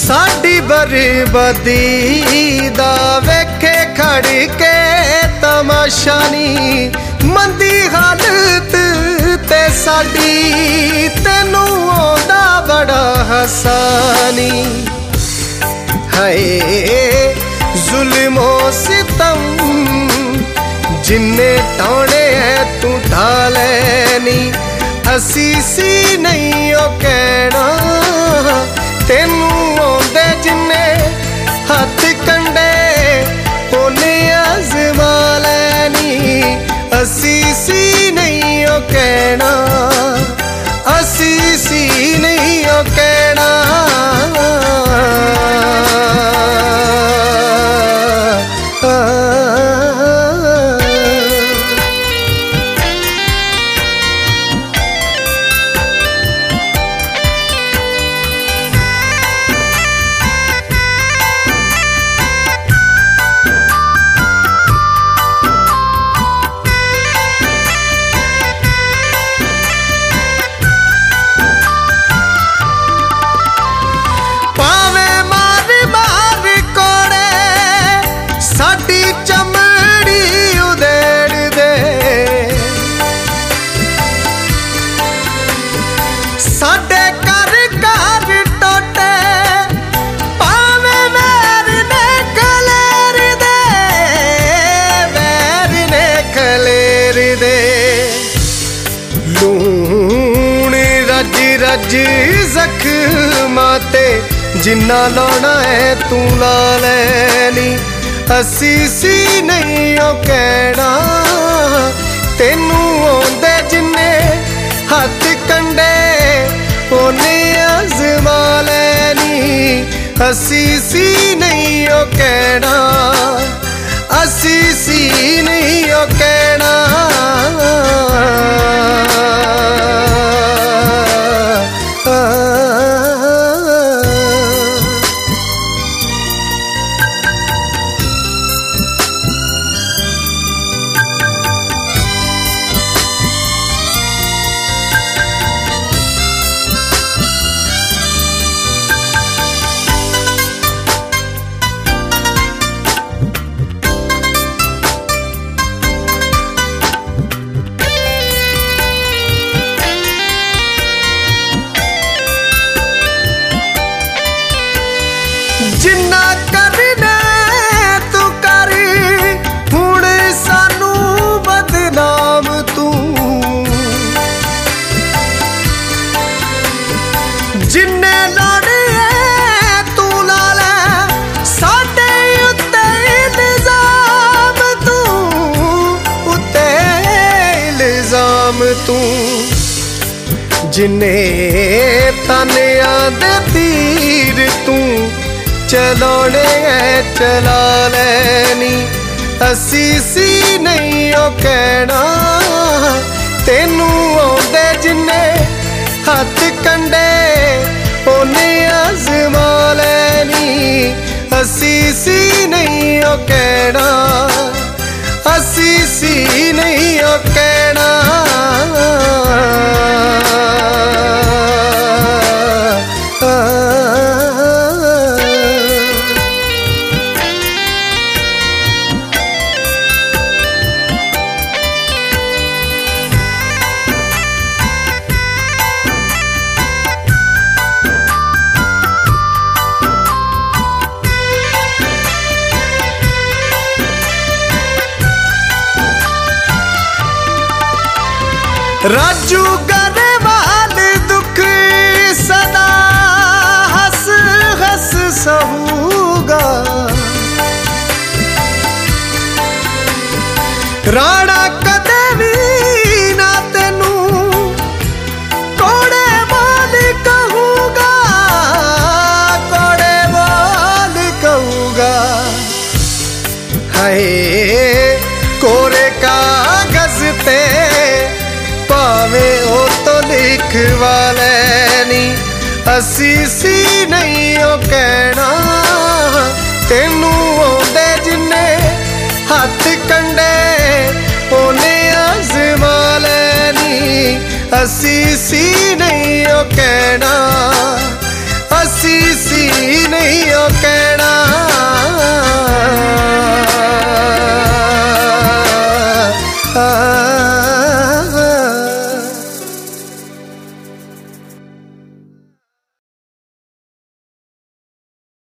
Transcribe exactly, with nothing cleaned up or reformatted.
साडी बर्बादी दा वेखे खड़ के तमाशा नी मंदी हालत ते साडी तेनू आंदा बड़ा हसानी हाय जुल्मो सितम जिन्ने टाणे है तू ढालैनी असी सी नहीं ओ कहना तेनू आंदे जिन्ने हथ कंडे ओने आजमा लैनी असी सी नहीं ओ कहना असी सी नहीं ओ कहना साडे घर घर टोटे पावे वैर ने खलेर दे वैर ने खलेर दे लूण रज रज जख्मां ते जिन्ना लाना है तू ला लैनी असी सी नहीं ओ कहना तेनू आंदे जिन्ने हथ कंडे ओने आजमा लैनी असी सी नहीं ओ कहना असी सी नहीं ओ कहना जिन्ना करना तू कर हुण सानू बदनाम तू जिन्ने लाने तू ला लै साडे उत्ते इल्जाम तू उत्ते इल्जाम तू जिन्ने तानिया दे तीर तू चलाने चला लैनी असी सी नहीं ओ कहना तेनू आंदे जिन्ने हथ कंडे ओने आजमा लैनी असी सी नहीं ओ कहना असी सी नहीं ओ कहना राजू गरवाल दुख सदा हंस हंस सहूगा राणा कदे भी ना तेनू कोड़े बोल कहूगा कोड़े बोल कहूगा हाय कोरे कागज ते पावे ओ तो लिखवा लैनी असी सी नहीं ओ कहना तेनू आंदे जिन्ने हथ कंडे ओने आजमा लैनी असी सी नहीं ओ कहना असी असी सी नहीं ओ कहना